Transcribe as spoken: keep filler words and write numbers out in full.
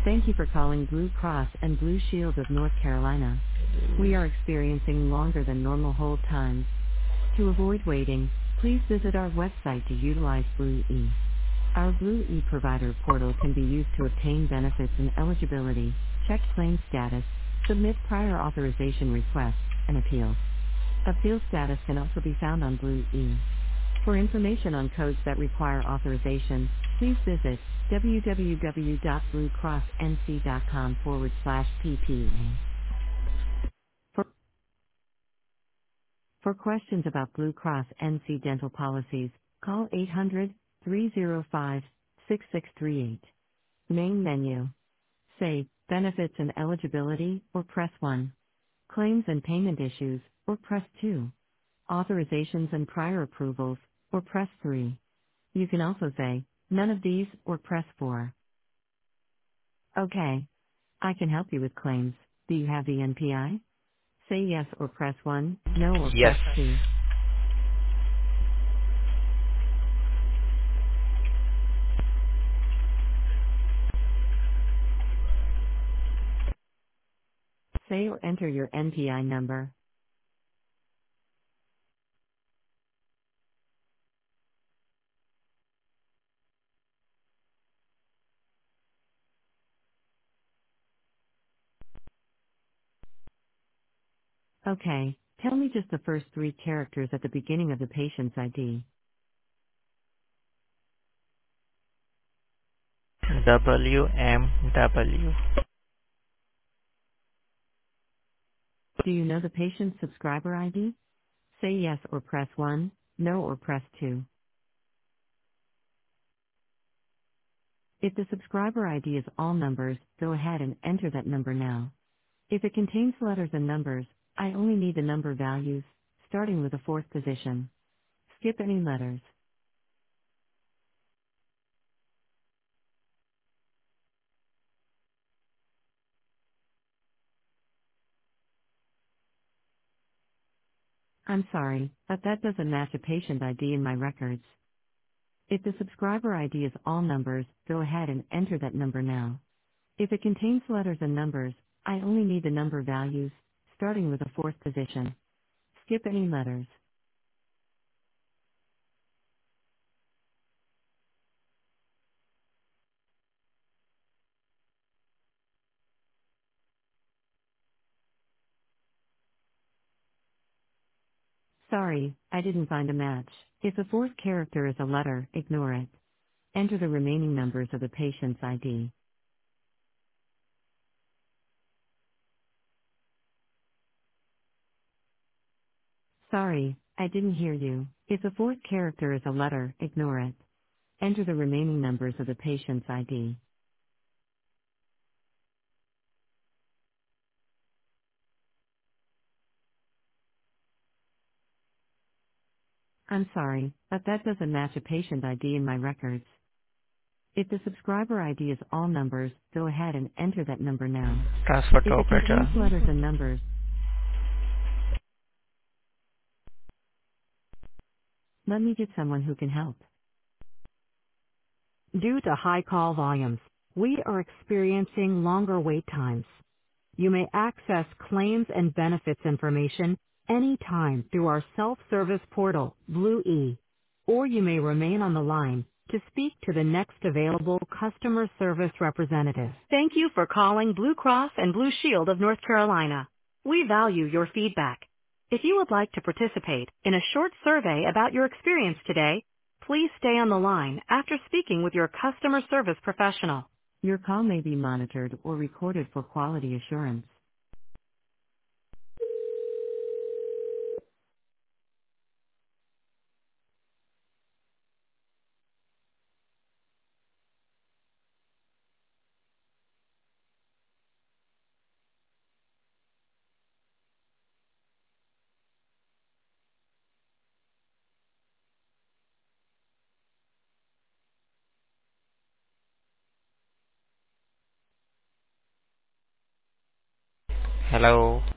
Thank you for calling Blue Cross and Blue Shield of North Carolina. We are experiencing longer than normal hold times. To avoid waiting, please visit our website to utilize Blue E. Our Blue E provider portal can be used to obtain benefits and eligibility, check claim status, submit prior authorization requests, and appeals. Appeal status can also be found on Blue E. For information on codes that require authorization, please visit www.bluecrossnc.com forward slash PPA. For, for questions about Blue Cross N C dental policies, call eight hundred, three oh five, six six three eight. Main menu. Say, benefits and eligibility, or press one. Claims and payment issues, or press two. Authorizations and prior approvals, or press three. You can also say, none of these, or press four. Okay. I can help you with claims. Do you have the N P I? Say yes or press one, no or Yes. press two. Say or enter your N P I number. Okay. Tell me just the first three characters at the beginning of the patient's I D. W M W. Do you know the patient's subscriber I D? Say yes or press one, no or press two. If the subscriber I D is all numbers, go ahead and enter that number now. If it contains letters and numbers, I only need the number values, starting with the fourth position. Skip any letters. I'm sorry, but that doesn't match a patient I D in my records. If the subscriber I D is all numbers, go ahead and enter that number now. If it contains letters and numbers, I only need the number values, starting with the fourth position. Skip any letters. Sorry, I didn't find a match. If the fourth character is a letter, ignore it. Enter the remaining numbers of the patient's I D. Sorry, I didn't hear you. If the fourth character is a letter, ignore it. Enter the remaining numbers of the patient's I D. I'm sorry, but that doesn't match a patient I D in my records. If the subscriber I D is all numbers, go ahead and enter that number now. Transfer to If it contains operator. letters and numbers, let me get someone who can help. Due to high call volumes, we are experiencing longer wait times. You may access claims and benefits information anytime through our self-service portal, Blue E, or you may remain on the line to speak to the next available customer service representative. Thank you for calling Blue Cross and Blue Shield of North Carolina. We value your feedback. If you would like to participate in a short survey about your experience today, please stay on the line after speaking with your customer service professional. Your call may be monitored or recorded for quality assurance. Hello.